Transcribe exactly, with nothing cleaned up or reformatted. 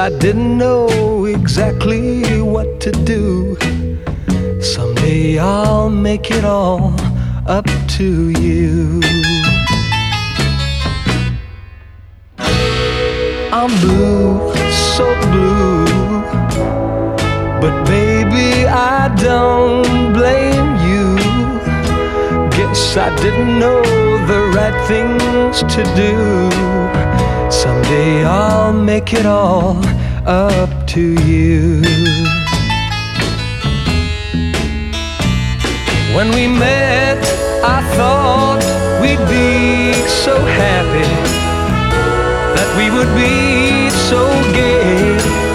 I didn't know exactly what to do. Someday I'll make it all up to you. I'm blue, so blue, but baby, I don't blame you. Guess I didn't know the right things to do. Someday I'll make it all up to you. When we met, I thought we'd be so happy, that we would be so gay.